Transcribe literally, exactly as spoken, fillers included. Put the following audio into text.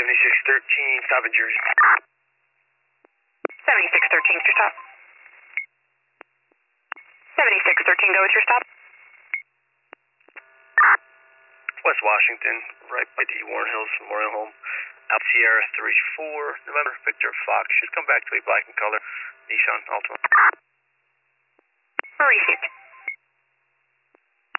seventy-six thirteen, stop in Jersey. seventy-six thirteen, your stop. seventy-six thirteen, go with your stop. West Washington, right by the Warren Hills Memorial Home. Out Sierra three four, November, Victor Fox. Should come back to a black and color Nissan Altima. Received.